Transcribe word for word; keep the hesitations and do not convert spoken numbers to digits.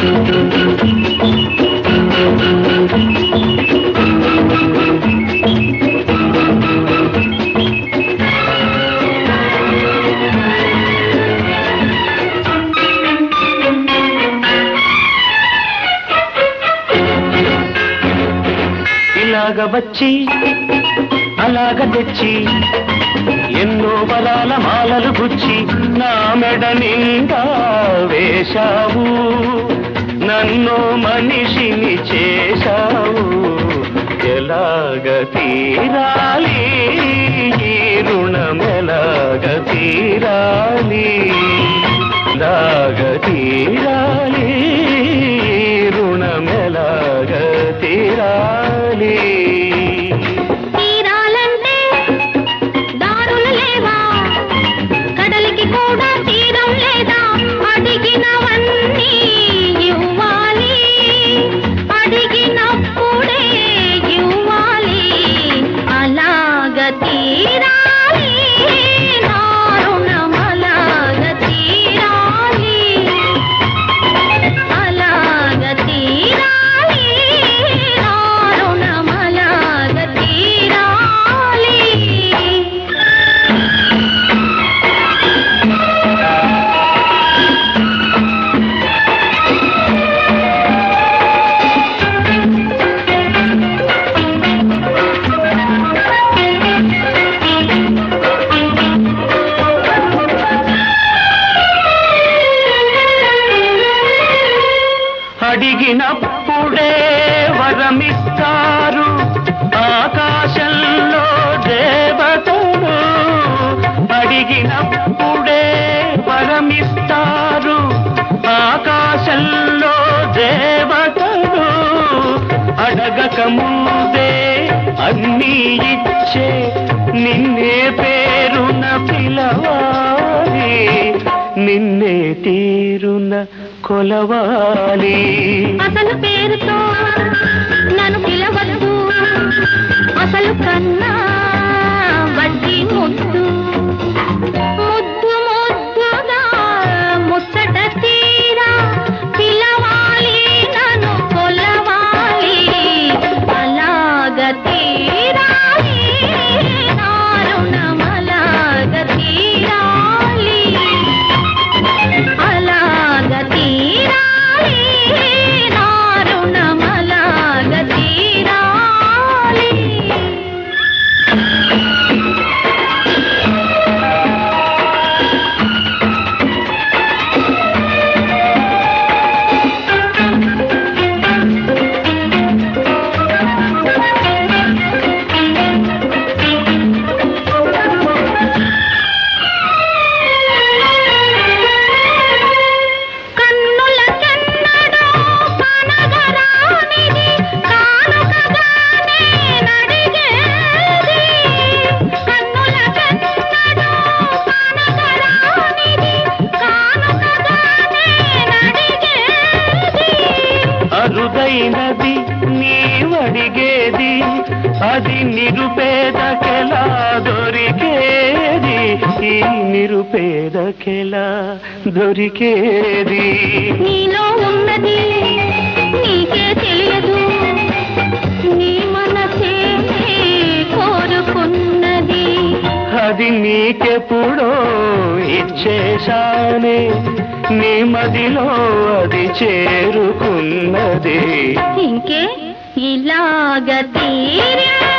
ఇలాగ వచ్చి అలాగ తెచ్చి ఎన్నో బలాల మాలలు గుచ్చి నా మెడ నిండా వేశావు, నన్ను మనిషిని చేశావు. ఎలాగ తీరాలి ఈ రుణం, ఎలాగ తీరాలి, ఎలాగ తీరాలి రుణం, ఎలాగ తీరాలి. తీరాలంటే దారులు లేవా, కడలికి కూడా తీరం లేదా, అడిగినవన్నీ ఇవ్వాలి, అడిగినప్పుడే ఇవ్వాలి. అలాగ తీరాలి నా రుణం, అలాగ తీరాలి, అలాగ తీరాలి నా రుణం, అలాగ తీరాలి. అడిగినప్పుడే వరమిస్తారు ఆకాశంలో దేవతలు, అడిగినప్పుడే వరమిస్తారు ఆకాశంలో దేవతలు. అడగక ముందే అన్నీ ఇచ్చే నిన్నే పేరున పిలవాలి, నిన్నే తీరున కొలవాలి. అసలు పేరుతో నన్ను పిలవద్దు, అసలు కన్నా వడ్డీ ముద్దు, ముద్దు ముద్దుగా ముచ్చట తీరా పిలవాలి, నన్ను కొలవాలి. అలాగ తీరాలి నా రుణం, అలాగ తీరాలి, అలాగ తీరాలి నా రుణం, అలాగ తీరాలి. కన్నులకెన్నడూ కనగరానిది కానుకగానే నడిగేది, కన్నులకెన్నడూ కనగరానిది కానుకగానే నడిగేది. అరుదైనది నీవడిగేది, అది నిరుపేదకెలా దొరికేది, ఈ నిరుపేదకెలా దొరికేది. నీలో ఉన్నది నీకే తెలియదు, నీ మనసే కోరుకున్నది. అది నీకెప్పుడో ఇచ్చేశానే, నీ మదిలో అది చేరుకున్నది. ఇంకే ఇలాగ తీరా